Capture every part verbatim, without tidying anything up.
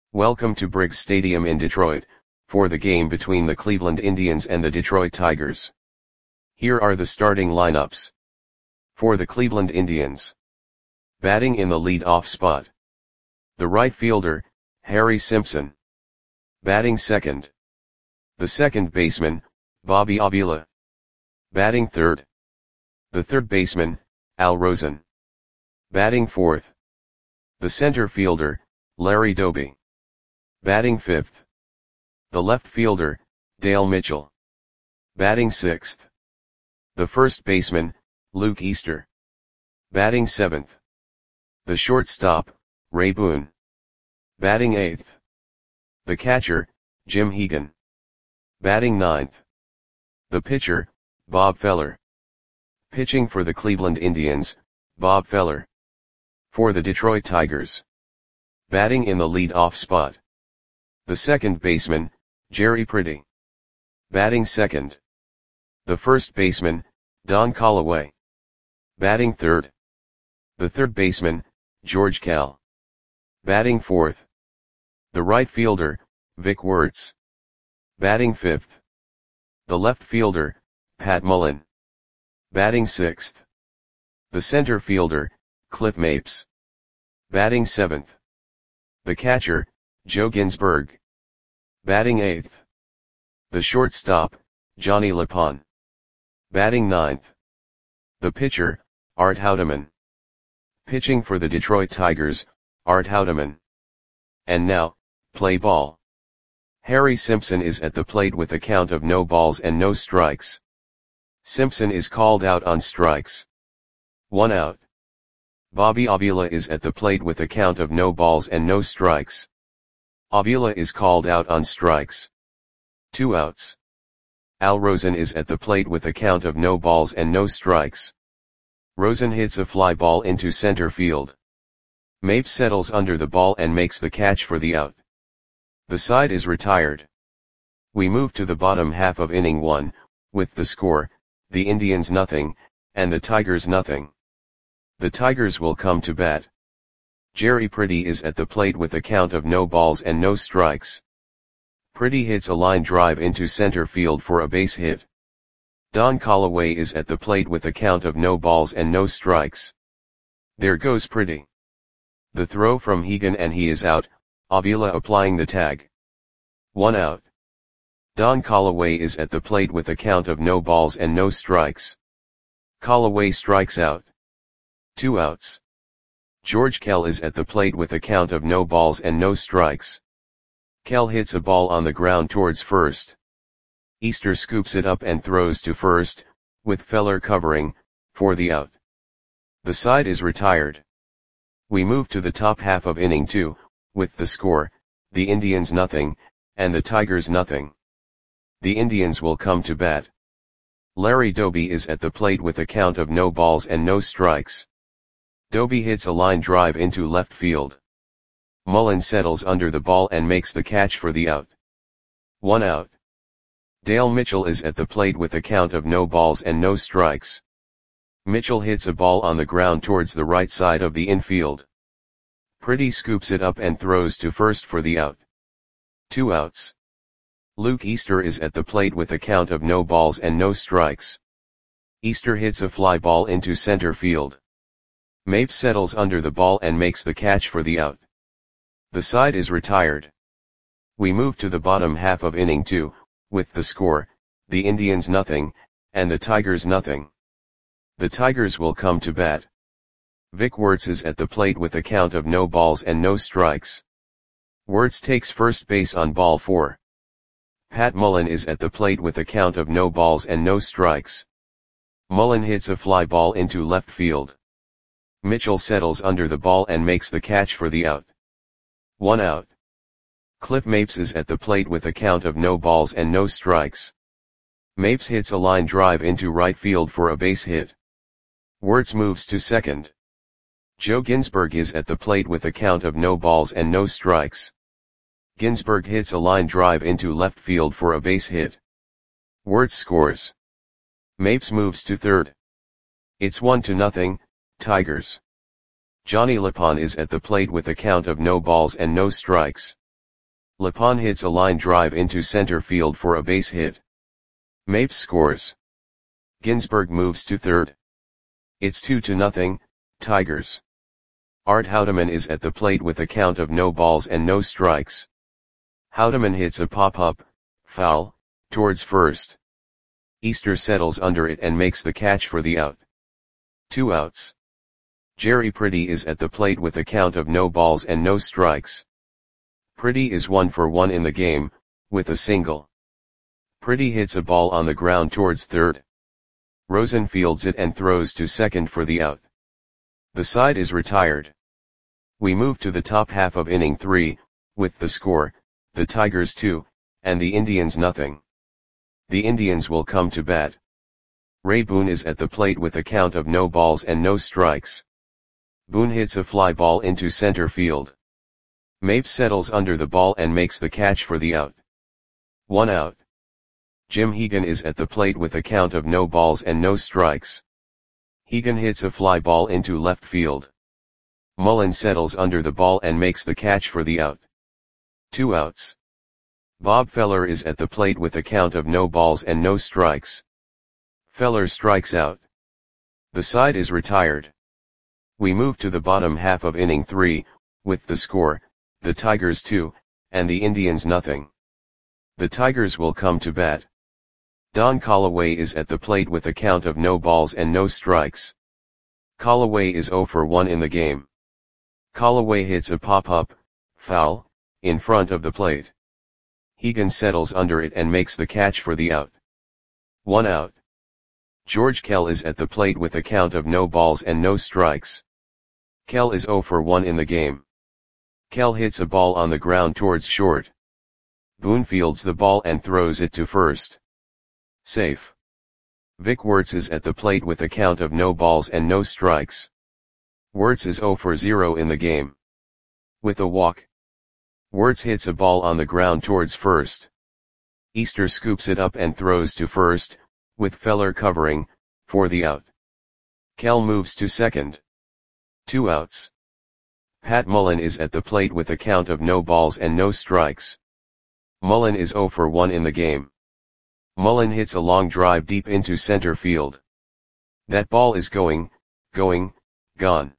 Welcome to Briggs Stadium in Detroit, for the game between the Cleveland Indians and the Detroit Tigers. Here are the starting lineups. For the Cleveland Indians. Batting in the lead-off spot. The right fielder, Harry Simpson. Batting second. The second baseman, Bobby Avila. Batting third. The third baseman, Al Rosen. Batting fourth. The center fielder, Larry Doby. Batting fifth. The left fielder, Dale Mitchell. Batting sixth. The first baseman, Luke Easter. Batting seventh. The shortstop, Ray Boone. Batting eighth. The catcher, Jim Hegan. Batting ninth. The pitcher, Bob Feller. Pitching for the Cleveland Indians, Bob Feller. For the Detroit Tigers. Batting in the lead-off spot. The second baseman, Jerry Pretty. Batting second. The first baseman, Don Callaway. Batting third. The third baseman, George Kell. Batting fourth. The right fielder, Vic Wertz. Batting fifth. The left fielder, Pat Mullen. Batting sixth. The center fielder, Cliff Mapes. Batting seventh. The catcher, Joe Ginsberg. Batting eighth. The shortstop, Johnny Lapon. Batting ninth. The pitcher, Art Houdeman. Pitching for the Detroit Tigers, Art Houdeman. And now, play ball. Harry Simpson is at the plate with a count of no balls and no strikes. Simpson is called out on strikes. One out. Bobby Avila is at the plate with a count of no balls and no strikes. Avila is called out on strikes. Two outs. Al Rosen is at the plate with a count of no balls and no strikes. Rosen hits a fly ball into center field. Mapes settles under the ball and makes the catch for the out. The side is retired. We move to the bottom half of inning one, with the score, the Indians nothing, and the Tigers nothing. The Tigers will come to bat. Jerry Pretty is at the plate with a count of no balls and no strikes. Pretty hits a line drive into center field for a base hit. Don Callaway is at the plate with a count of no balls and no strikes. There goes Pretty. The throw from Hegan and he is out, Avila applying the tag. One out. Don Callaway is at the plate with a count of no balls and no strikes. Callaway strikes out. Two outs. George Kell is at the plate with a count of no balls and no strikes. Kell hits a ball on the ground towards first. Easter scoops it up and throws to first, with Feller covering, for the out. The side is retired. We move to the top half of inning two, with the score, the Indians nothing, and the Tigers nothing. The Indians will come to bat. Larry Doby is at the plate with a count of no balls and no strikes. Doby hits a line drive into left field. Mullen settles under the ball and makes the catch for the out. One out. Dale Mitchell is at the plate with a count of no balls and no strikes. Mitchell hits a ball on the ground towards the right side of the infield. Pretty scoops it up and throws to first for the out. Two outs. Luke Easter is at the plate with a count of no balls and no strikes. Easter hits a fly ball into center field. Mapes settles under the ball and makes the catch for the out. The side is retired. We move to the bottom half of inning two, with the score, the Indians nothing, and the Tigers nothing. The Tigers will come to bat. Vic Wertz is at the plate with a count of no balls and no strikes. Wertz takes first base on ball four. Pat Mullen is at the plate with a count of no balls and no strikes. Mullen hits a fly ball into left field. Mitchell settles under the ball and makes the catch for the out. One out. Cliff Mapes is at the plate with a count of no balls and no strikes. Mapes hits a line drive into right field for a base hit. Wertz moves to second. Joe Ginsberg is at the plate with a count of no balls and no strikes. Ginsberg hits a line drive into left field for a base hit. Wertz scores. Mapes moves to third. It's one to nothing, Tigers. Johnny Lapon is at the plate with a count of no balls and no strikes. Lapon hits a line drive into center field for a base hit. Mapes scores. Ginsberg moves to third. It's two to nothing, Tigers. Art Houdeman is at the plate with a count of no balls and no strikes. Houdeman hits a pop-up, foul, towards first. Easter settles under it and makes the catch for the out. Two outs. Jerry Pretty is at the plate with a count of no balls and no strikes. Pretty is one for one in the game, with a single. Pretty hits a ball on the ground towards third. Rosen fields it and throws to second for the out. The side is retired. We move to the top half of inning three, with the score, the Tigers two, and the Indians nothing. The Indians will come to bat. Ray Boone is at the plate with a count of no balls and no strikes. Boone hits a fly ball into center field. Mapes settles under the ball and makes the catch for the out. One out. Jim Hegan is at the plate with a count of no balls and no strikes. Hegan hits a fly ball into left field. Mullen settles under the ball and makes the catch for the out. Two outs. Bob Feller is at the plate with a count of no balls and no strikes. Feller strikes out. The side is retired. We move to the bottom half of inning three, with the score, the Tigers two, and the Indians nothing. The Tigers will come to bat. Don Callaway is at the plate with a count of no balls and no strikes. Callaway is zero for one in the game. Callaway hits a pop-up, foul, in front of the plate. Hegan settles under it and makes the catch for the out. One out. George Kell is at the plate with a count of no balls and no strikes. Kell is zero for one in the game. Kell hits a ball on the ground towards short. Boone fields the ball and throws it to first. Safe. Vic Wertz is at the plate with a count of no balls and no strikes. Wertz is zero for zero in the game. With a walk. Wertz hits a ball on the ground towards first. Easter scoops it up and throws to first, with Feller covering, for the out. Kell moves to second. Two outs. Pat Mullen is at the plate with a count of no balls and no strikes. Mullen is zero for one in the game. Mullen hits a long drive deep into center field. That ball is going, going, gone.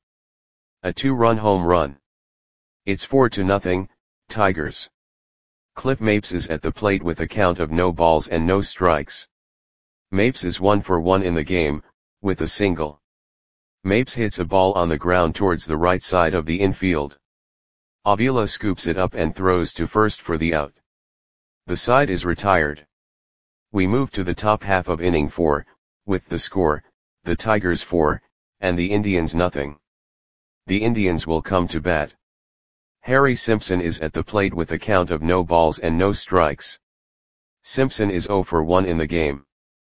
A two-run home run. It's four to nothing, Tigers. Cliff Mapes is at the plate with a count of no balls and no strikes. Mapes is one for one in the game, with a single. Mapes hits a ball on the ground towards the right side of the infield. Avila scoops it up and throws to first for the out. The side is retired. We move to the top half of inning four, with the score, the Tigers four, and the Indians nothing. The Indians will come to bat. Harry Simpson is at the plate with a count of no balls and no strikes. Simpson is zero for one in the game.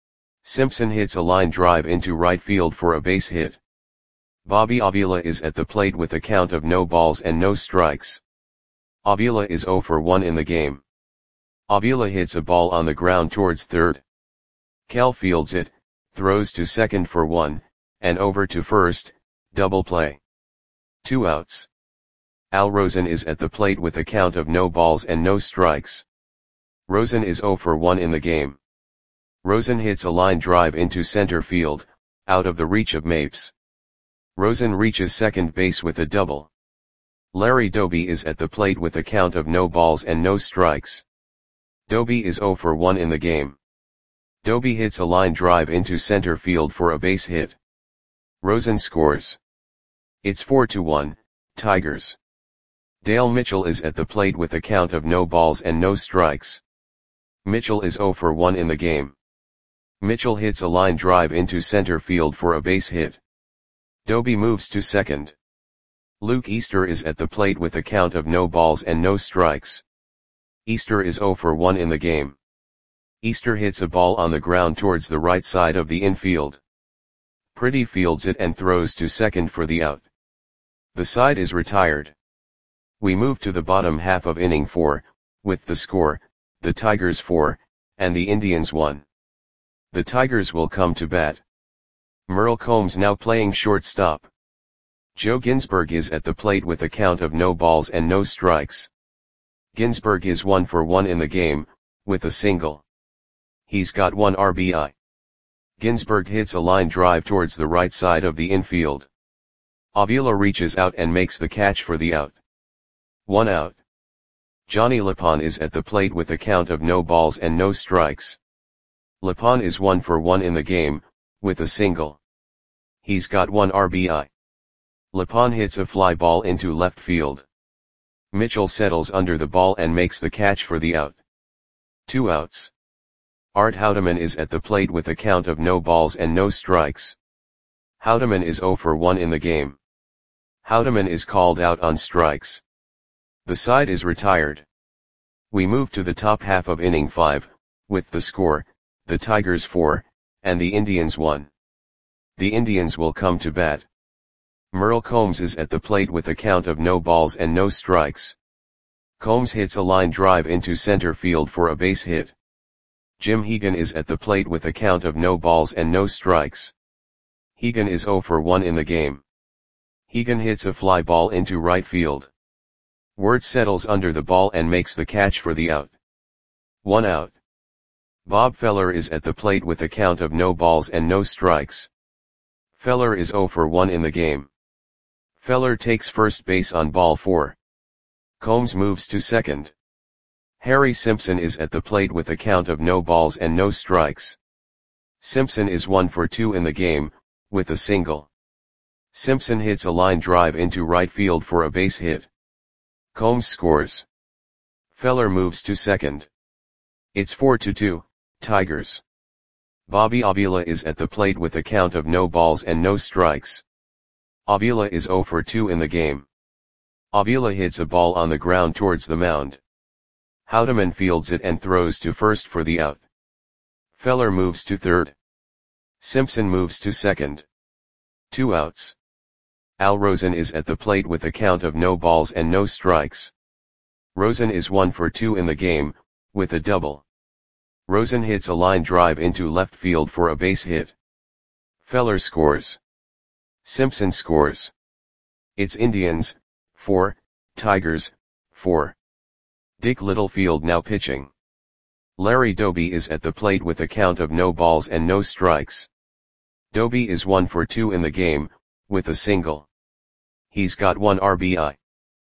Simpson hits a line drive into right field for a base hit. Bobby Avila is at the plate with a count of no balls and no strikes. Avila is zero for one in the game. Avila hits a ball on the ground towards third. Kell fields it, throws to second for one, and over to first, double play. Two outs. Al Rosen is at the plate with a count of no balls and no strikes. Rosen is zero for one in the game. Rosen hits a line drive into center field, out of the reach of Mapes. Rosen reaches second base with a double. Larry Doby is at the plate with a count of no balls and no strikes. Doby is zero for one in the game. Doby hits a line drive into center field for a base hit. Rosen scores. It's four to one, Tigers. Dale Mitchell is at the plate with a count of no balls and no strikes. Mitchell is zero for one in the game. Mitchell hits a line drive into center field for a base hit. Doby moves to second. Luke Easter is at the plate with a count of no balls and no strikes. Easter is zero for one in the game. Easter hits a ball on the ground towards the right side of the infield. Pretty fields it and throws to second for the out. The side is retired. We move to the bottom half of inning four, with the score, the Tigers four, and the Indians one. The Tigers will come to bat. Merle Combs now playing shortstop. Joe Ginsberg is at the plate with a count of no balls and no strikes. Ginsberg is one for one in the game, with a single. He's got one R B I. Ginsberg hits a line drive towards the right side of the infield. Avila reaches out and makes the catch for the out. One out. Johnny Lapon is at the plate with a count of no balls and no strikes. Lapon is one for one in the game, with a single. He's got one R B I. Lapon hits a fly ball into left field. Mitchell settles under the ball and makes the catch for the out. Two outs. Art Houdeman is at the plate with a count of no balls and no strikes. Houdeman is zero for one in the game. Houdeman is called out on strikes. The side is retired. We move to the top half of inning five, with the score, the Tigers four, and the Indians one. The Indians will come to bat. Merle Combs is at the plate with a count of no balls and no strikes. Combs hits a line drive into center field for a base hit. Jim Hegan is at the plate with a count of no balls and no strikes. Hegan is zero for one in the game. Hegan hits a fly ball into right field. Wirtz settles under the ball and makes the catch for the out. One out. Bob Feller is at the plate with a count of no balls and no strikes. Feller is zero for one in the game. Feller takes first base on ball four. Combs moves to second. Harry Simpson is at the plate with a count of no balls and no strikes. Simpson is one for two in the game, with a single. Simpson hits a line drive into right field for a base hit. Combs scores. Feller moves to second. It's four to two, Tigers. Bobby Avila is at the plate with a count of no balls and no strikes. Avila is zero for two in the game. Avila hits a ball on the ground towards the mound. Houdeman fields it and throws to first for the out. Feller moves to third. Simpson moves to second. Two outs. Al Rosen is at the plate with a count of no balls and no strikes. Rosen is one for two in the game, with a double. Rosen hits a line drive into left field for a base hit. Feller scores. Simpson scores. It's Indians, four, Tigers, four. Dick Littlefield now pitching. Larry Doby is at the plate with a count of no balls and no strikes. Doby is one for two in the game, with a single. He's got one R B I.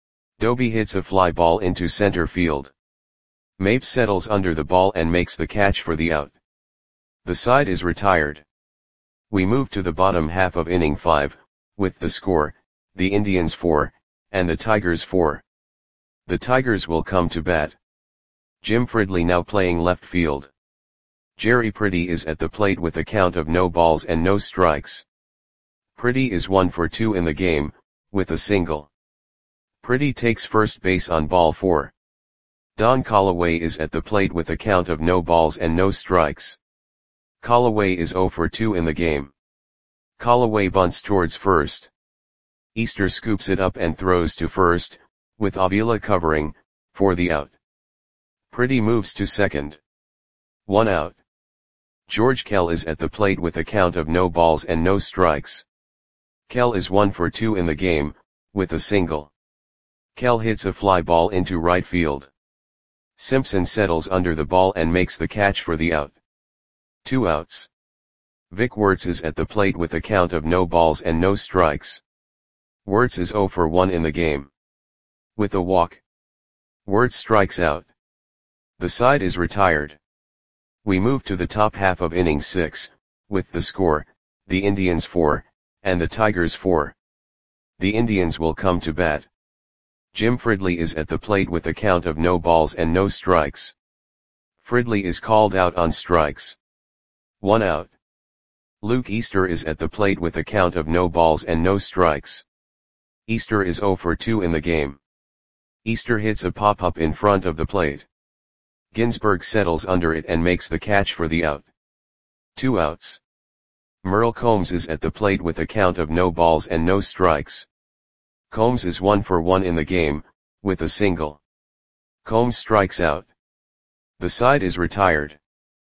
Doby hits a fly ball into center field. Mapes settles under the ball and makes the catch for the out. The side is retired. We move to the bottom half of inning five, with the score, the Indians four, and the Tigers four. The Tigers will come to bat. Jim Fridley now playing left field. Jerry Pretty is at the plate with a count of no balls and no strikes. Pretty is one for two in the game, with a single. Pretty takes first base on ball four. Don Callaway is at the plate with a count of no balls and no strikes. Callaway is zero for two in the game. Callaway bunts towards first. Easter scoops it up and throws to first, with Avila covering, for the out. Pretty moves to second. One out. George Kell is at the plate with a count of no balls and no strikes. Kell is one for two in the game, with a single. Kell hits a fly ball into right field. Simpson settles under the ball and makes the catch for the out. Two outs. Vic Wirtz is at the plate with a count of no balls and no strikes. Wirtz is zero for one in the game. With a walk. Wirtz strikes out. The side is retired. We move to the top half of inning six, with the score, the Indians four, and the Tigers four. The Indians will come to bat. Jim Fridley is at the plate with a count of no balls and no strikes. Fridley is called out on strikes. One out. Luke Easter is at the plate with a count of no balls and no strikes. Easter is zero for two in the game. Easter hits a pop-up in front of the plate. Ginsberg settles under it and makes the catch for the out. Two outs. Merle Combs is at the plate with a count of no balls and no strikes. Combs is one for one in the game, with a single. Combs strikes out. The side is retired.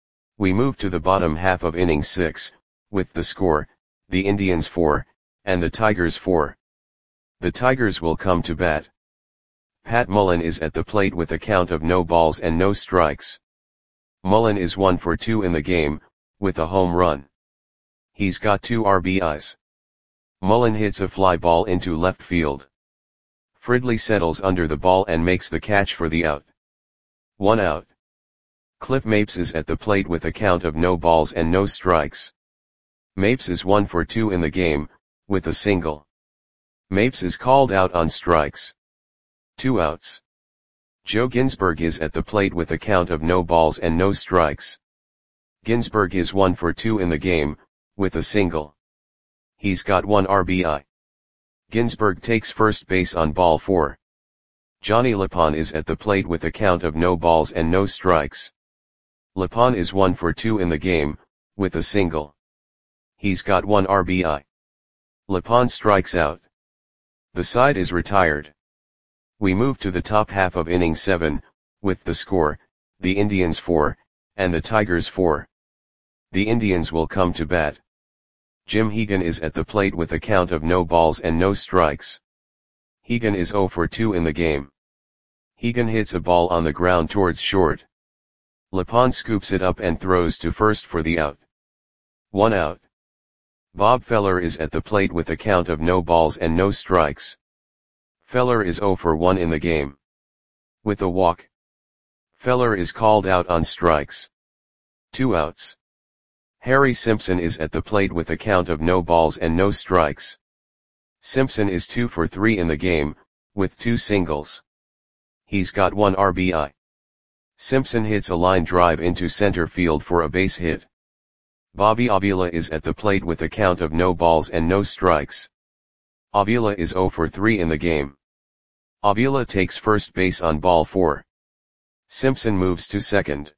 We move to the bottom half of inning six, with the score, the Indians four, and the Tigers four. The Tigers will come to bat. Pat Mullen is at the plate with a count of no balls and no strikes. Mullen is one for two in the game, with a home run. He's got two R B Is. Mullen hits a fly ball into left field. Fridley settles under the ball and makes the catch for the out. One out. Cliff Mapes is at the plate with a count of no balls and no strikes. Mapes is one for two in the game, with a single. Mapes is called out on strikes. Two outs. Joe Ginsberg is at the plate with a count of no balls and no strikes. Ginsberg is one for two in the game, with a single. He's got one R B I. Ginsberg takes first base on ball four. Johnny Lapon is at the plate with a count of no balls and no strikes. Lapon is one for two in the game, with a single. He's got one R B I. Lapon strikes out. The side is retired. We move to the top half of inning seven, with the score, the Indians four, and the Tigers four. The Indians will come to bat. Jim Hegan is at the plate with a count of no balls and no strikes. Hegan is zero for two in the game. Hegan hits a ball on the ground towards short. Lapon scoops it up and throws to first for the out. One out. Bob Feller is at the plate with a count of no balls and no strikes. Feller is zero for one in the game. With a walk. Feller is called out on strikes. Two outs. Harry Simpson is at the plate with a count of no balls and no strikes. Simpson is two for three in the game, with two singles. He's got one R B I. Simpson hits a line drive into center field for a base hit. Bobby Avila is at the plate with a count of no balls and no strikes. Avila is zero for three in the game. Avila takes first base on ball four. Simpson moves to second.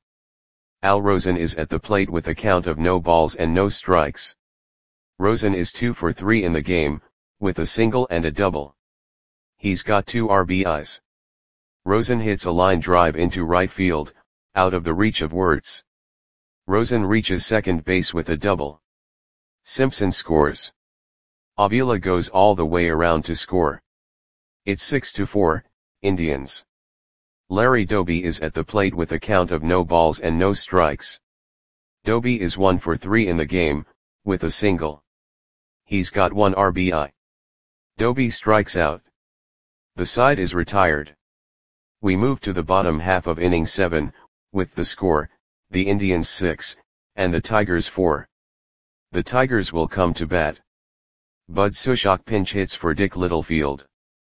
Al Rosen is at the plate with a count of no balls and no strikes. Rosen is two for three in the game, with a single and a double. He's got two R B Is. Rosen hits a line drive into right field, out of the reach of Wirtz. Rosen reaches second base with a double. Simpson scores. Avila goes all the way around to score. It's six to four, Indians. Larry Doby is at the plate with a count of no balls and no strikes. Doby is one for three in the game, with a single. He's got one R B I. Doby strikes out. The side is retired. We move to the bottom half of inning seven, with the score, the Indians six, and the Tigers four. The Tigers will come to bat. Bud Sushok pinch hits for Dick Littlefield.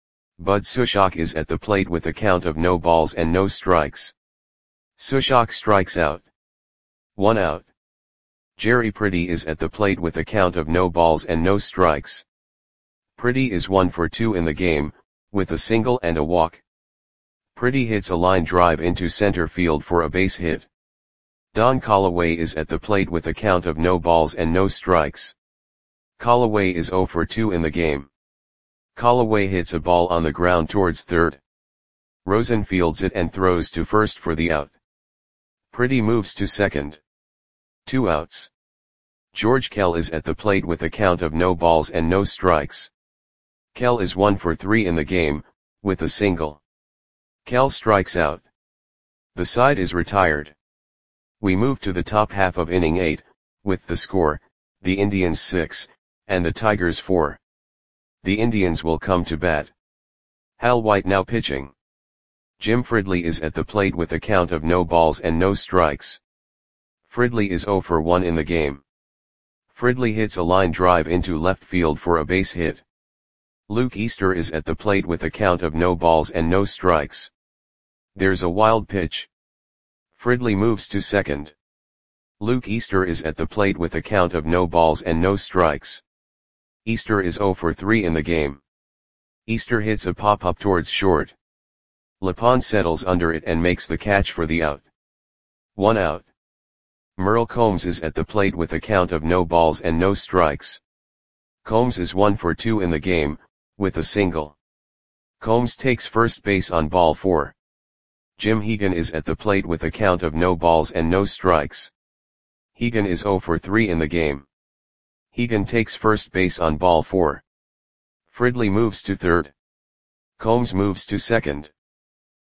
Bud Sushok is at the plate with a count of no balls and no strikes. Sushok strikes out. One out. Jerry Pretty is at the plate with a count of no balls and no strikes. Pretty is one for two in the game, with a single and a walk. Pretty hits a line drive into center field for a base hit. Don Callaway is at the plate with a count of no balls and no strikes. Callaway is zero for two in the game. Callaway hits a ball on the ground towards third. Rosen fields it and throws to first for the out. Pretty moves to second. Two outs. George Kell is at the plate with a count of no balls and no strikes. Kell is one for three in the game, with a single. Kell strikes out. The side is retired. We move to the top half of inning eight, with the score, the Indians six, and the Tigers four. The Indians will come to bat. Hal White now pitching. Jim Fridley is at the plate with a count of no balls and no strikes. Fridley is zero for one in the game. Fridley hits a line drive into left field for a base hit. Luke Easter is at the plate with a count of no balls and no strikes. There's a wild pitch. Fridley moves to second. Luke Easter is at the plate with a count of no balls and no strikes. Easter is zero for three in the game. Easter hits a pop-up towards short. Lapon settles under it and makes the catch for the out. One out. Merle Combs is at the plate with a count of no balls and no strikes. Combs is one for two in the game, with a single. Combs takes first base on ball four. Jim Hegan is at the plate with a count of no balls and no strikes. Hegan is zero for three in the game. Hegan takes first base on ball four. Fridley moves to third. Combs moves to second.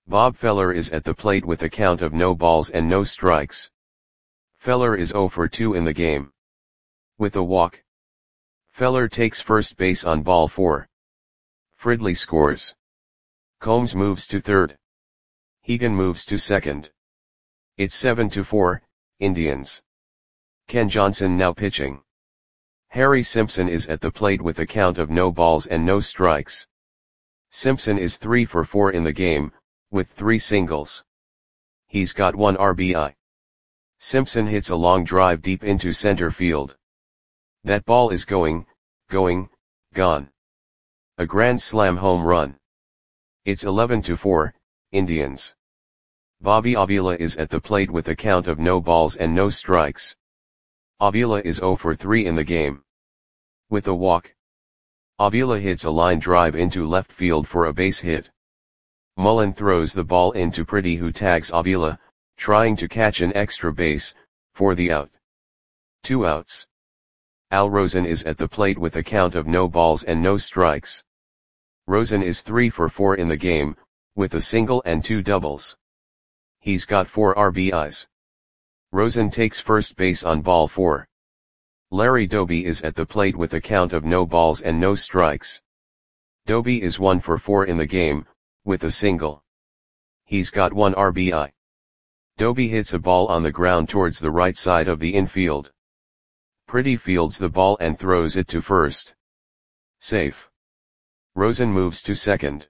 Bob Feller is at the plate with a count of no balls and no strikes. Feller is zero for two in the game. With a walk. Feller takes first base on ball four. Fridley scores. Combs moves to third. Hegan moves to second. It's seven to four, Indians. Ken Johnson now pitching. Harry Simpson is at the plate with a count of no balls and no strikes. Simpson is three for four in the game, with three singles. He's got one R B I. Simpson hits a long drive deep into center field. That ball is going, going, gone. A grand slam home run. It's eleven to four, Indians. Bobby Avila is at the plate with a count of no balls and no strikes. Avila is zero for three in the game. With a walk. Avila hits a line drive into left field for a base hit. Mullen throws the ball into Pretty, who tags Avila, trying to catch an extra base, for the out. Two outs. Al Rosen is at the plate with a count of no balls and no strikes. Rosen is three for four in the game, with a single and two doubles. He's got four R B Is. Rosen takes first base on ball four. Larry Doby is at the plate with a count of no balls and no strikes. Doby is one for four in the game, with a single. He's got one R B I. Doby hits a ball on the ground towards the right side of the infield. Pretty fields the ball and throws it to first. Safe. Rosen moves to second.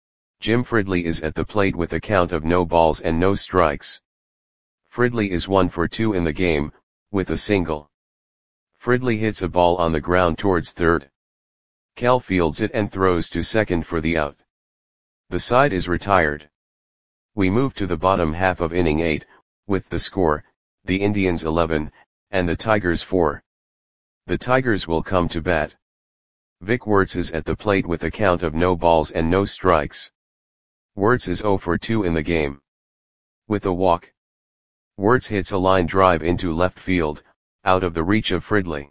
Jim Fridley is at the plate with a count of no balls and no strikes. Fridley is one for two in the game, with a single. Fridley hits a ball on the ground towards third. Cal fields it and throws to second for the out. The side is retired. We move to the bottom half of inning eight, with the score, the Indians eleven, and the Tigers four. The Tigers will come to bat. Vic Wertz is at the plate with a count of no balls and no strikes. Wertz is zero for two in the game. With a walk. Wertz hits a line drive into left field, out of the reach of Fridley.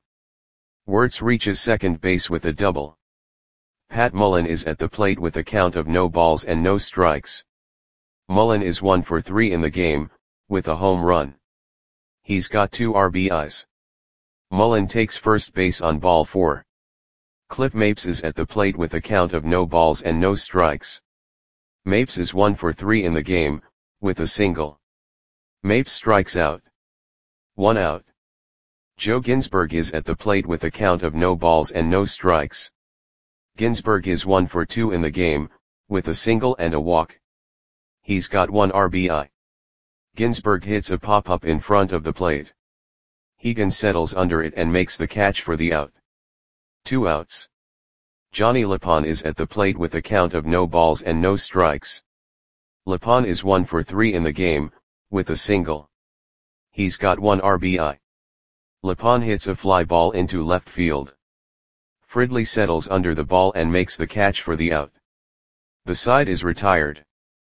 Wertz reaches second base with a double. Pat Mullen is at the plate with a count of no balls and no strikes. Mullen is one for three in the game, with a home run. He's got two R B Is. Mullen takes first base on ball four. Cliff Mapes is at the plate with a count of no balls and no strikes. Mapes is one for three in the game, with a single. Mapes strikes out. One out. Joe Ginsberg is at the plate with a count of no balls and no strikes. Ginsberg is one for two in the game, with a single and a walk. He's got one R B I. Ginsberg hits a pop-up in front of the plate. Hegan settles under it and makes the catch for the out. Two outs. Johnny Lapon is at the plate with a count of no balls and no strikes. Lapon is one for three in the game, with a single. He's got one R B I. Lapon hits a fly ball into left field. Fridley settles under the ball and makes the catch for the out. The side is retired.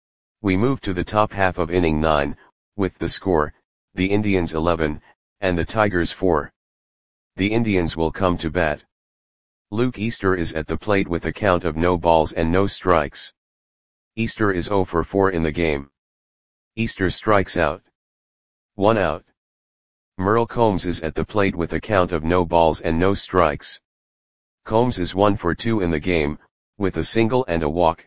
We move to the top half of inning nine, with the score, the Indians eleven, and the Tigers four. The Indians will come to bat. Luke Easter is at the plate with a count of no balls and no strikes. Easter is zero for four in the game. Easter strikes out. One out. Merle Combs is at the plate with a count of no balls and no strikes. Combs is one for two in the game, with a single and a walk.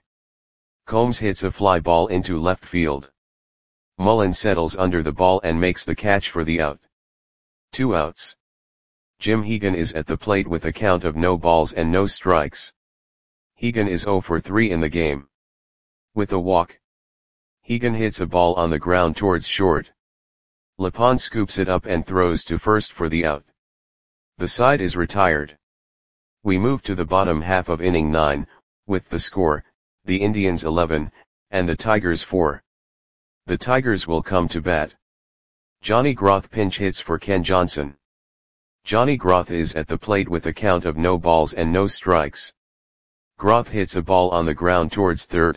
Combs hits a fly ball into left field. Mullen settles under the ball and makes the catch for the out. Two outs. Jim Hegan is at the plate with a count of no balls and no strikes. Hegan is zero for three in the game. With a walk. Hegan hits a ball on the ground towards short. Lapon scoops it up and throws to first for the out. The side is retired. We move to the bottom half of inning nine, with the score, the Indians eleven, and the Tigers four. The Tigers will come to bat. Johnny Groth pinch hits for Ken Johnson. Johnny Groth is at the plate with a count of no balls and no strikes. Groth hits a ball on the ground towards third.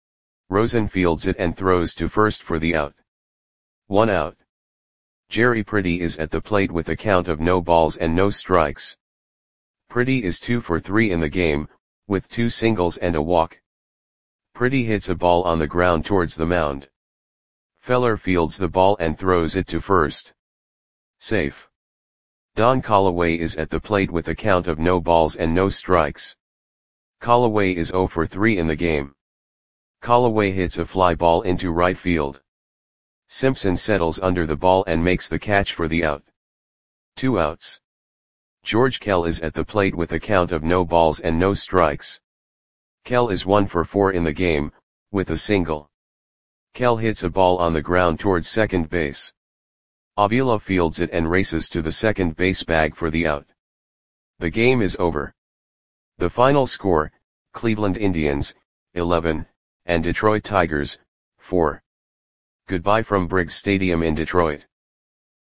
Rosen fields it and throws to first for the out. One out. Jerry Pretty is at the plate with a count of no balls and no strikes. Pretty is two for three in the game, with two singles and a walk. Pretty hits a ball on the ground towards the mound. Feller fields the ball and throws it to first. Safe. Don Callaway is at the plate with a count of no balls and no strikes. Callaway is zero for three in the game. Callaway hits a fly ball into right field. Simpson settles under the ball and makes the catch for the out. Two outs. George Kell is at the plate with a count of no balls and no strikes. Kell is one for four in the game, with a single. Kell hits a ball on the ground towards second base. Avila fields it and races to the second base bag for the out. The game is over. The final score, Cleveland Indians, eleven, and Detroit Tigers, four. Goodbye from Briggs Stadium in Detroit.